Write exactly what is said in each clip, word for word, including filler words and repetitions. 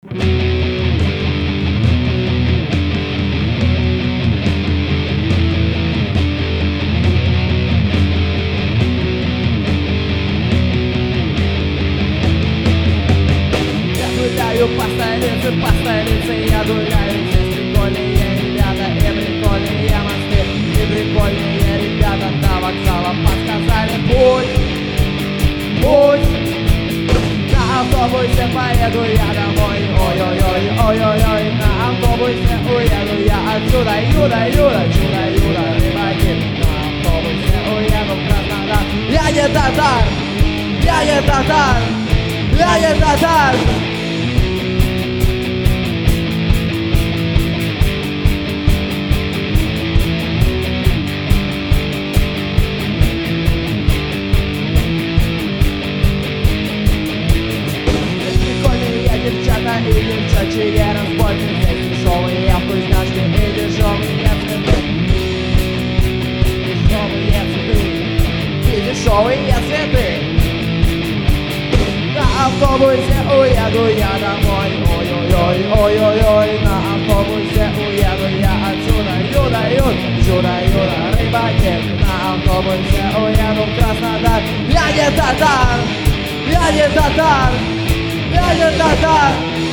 По столице, по столице я гуляю. Здесь прикольные ребята и прикольные мосты, и прикольные ребята до вокзала подсказали путь, путь. На автобусе поеду я домой, ой-ой-ой, ой-ой-ой. На автобусе уеду я отсюда, Юда, Юда, чудо, Юда, рыбаки. На автобусе уеду в Краснодар. Я не татар, я не татар, я не татар. Девчата и девчачьи разборки, здесь дешевые вкусняшки и дешевые цветы, дешевые цветы и дешевые цветы. На автобусе уеду я домой, ой-ой-ой, ой-ой-ой. На автобусе уеду я отсюда, Юда, Юда, чудо, Юда, рыбаки. На автобусе уеду в Краснодар. Я не татар, я не татар, я не татар.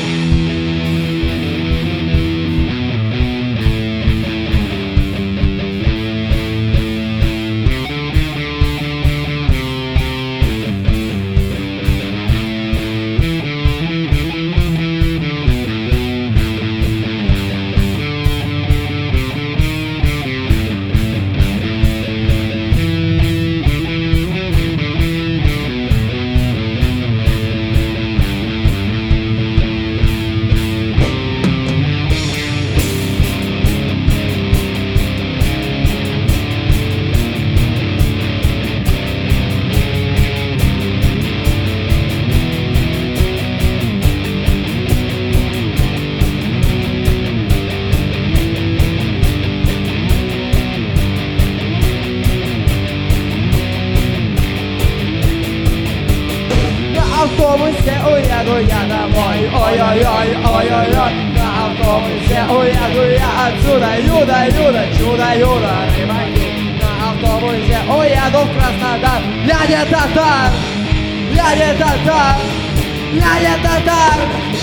На автобусе уеду я домой, ой-ой-ой, ой-ой-ой. На автобусе уеду я отсюда, Юда, Юда, чудо, Юда, рыбаки. На автобусе уеду в Краснодар. Я не татар, я не татар, я не татар.